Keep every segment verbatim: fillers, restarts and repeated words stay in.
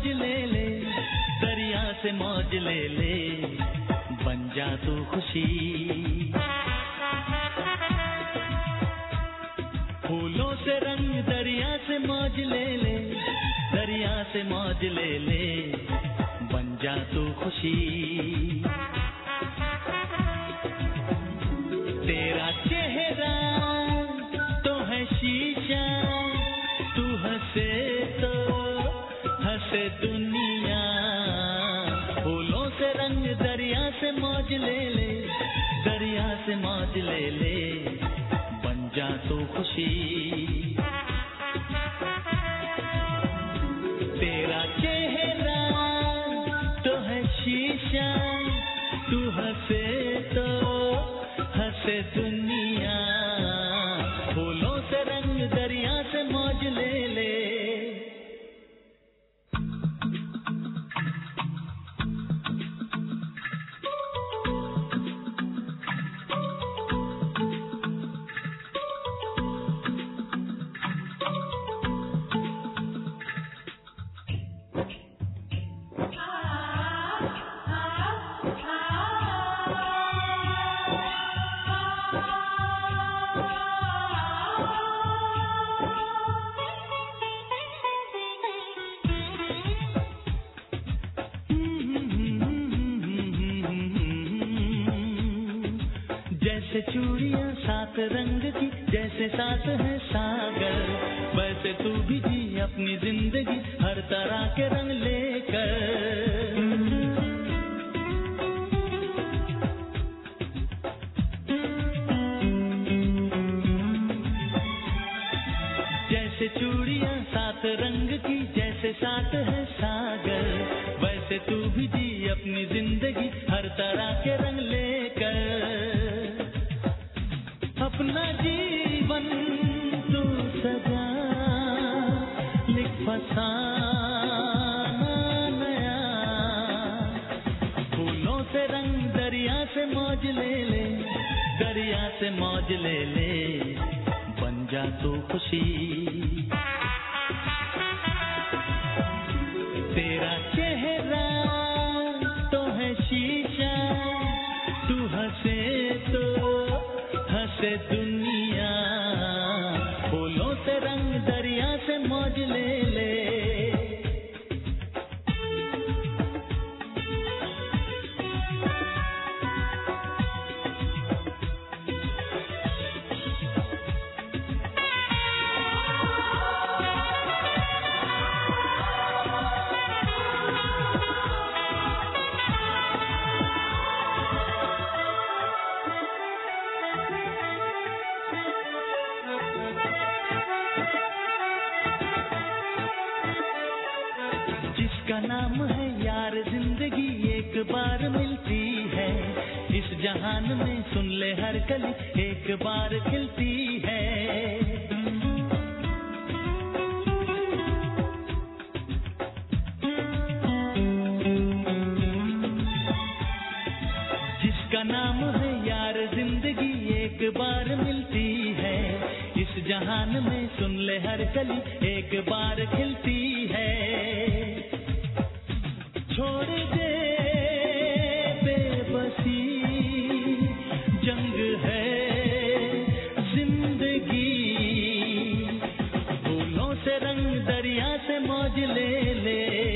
मौज ले ले, दरिया से मौज ले ले, बन जा तू खुशी। फूलों से रंग दरिया से मौज ले ले, दरिया से मौज ले ले, बन जा तू खुशी। तेरा चेहरा तो है शीशा, तू हंसे तो हंसे दुनिया। फूलों से रंग दरिया से मौज ले ले, दरिया से मौज ले ले, बन जा तू खुशी। तेरा चेहरा तो है शीशा, तू हंसे तो हंसे दुनिया। फूलों से रंग दरिया से मौज ले ले। जैसे चूड़ियां सात रंग की, जैसे सात है सागर, वैसे तू भी जी अपनी जिंदगी हर तरह के रंग लेकर। जैसे चूड़ियां सात रंग की, जैसे सात है सागर, वैसे तू भी जी अपनी जिंदगी हर तरह के रंग लेकर। अपना जीवन तू सजा, लिख फसाना नया। फूलों से रंग दरिया से मौज ले ले, दरिया से मौज ले ले, बन जा तू खुशी। तेरा चेहरा तो है शीशा, तू हंसे तो हंसे दुनिया। फूलों से रंग दरिया से मौज ले ले। जिसका नाम है यार जिंदगी एक बार मिलती है, इस जहान में सुन ले हर कली एक बार खिलती है। जिसका नाम है यार जिंदगी एक बार मिलती है, इस जहान में सुन ले हर कली एक बार खिलती है। छोड़ दे बेबसी, जंग है जिंदगी। फूलों से रंग दरिया से मौज ले ले।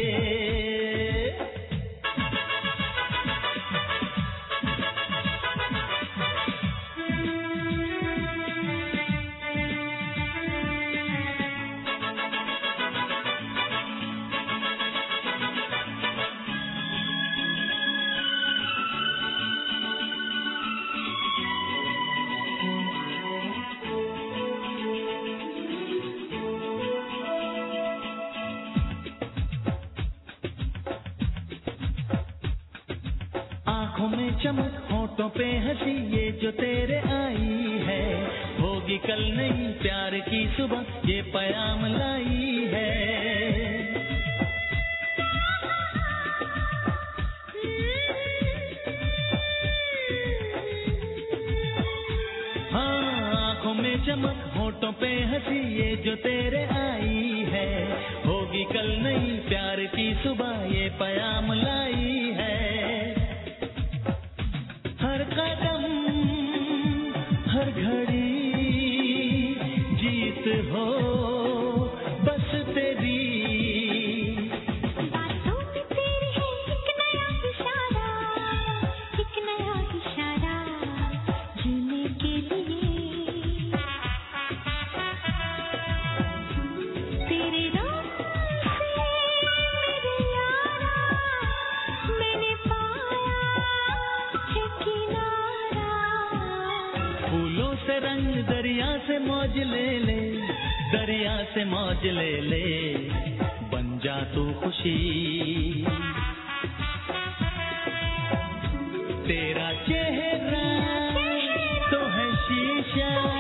आँखों में चमक, होठों पे हंसी, ये जो तेरे आई है, होगी कल नहीं प्यार की सुबह, ये प्याम लाई है। हाँ, आँखों में चमक, होठों पे हंसी, ये जो तेरे आई है, होगी होगी कल नई प्यार की सुबह ये पयाम लाई है। हर कदम हर घड़ी जीत हो बस तेरी। बातों में तेरी है एक नया इशारा, एक नया इशारा जीने के लिए। तेरे रंग से मेरे यारा मैंने पाया है किनारा। फूलों से रंग दरिया से मौज ले ले, दरिया से मौज ले ले, बन जा तू खुशी। तेरा चेहरा तो है शीशा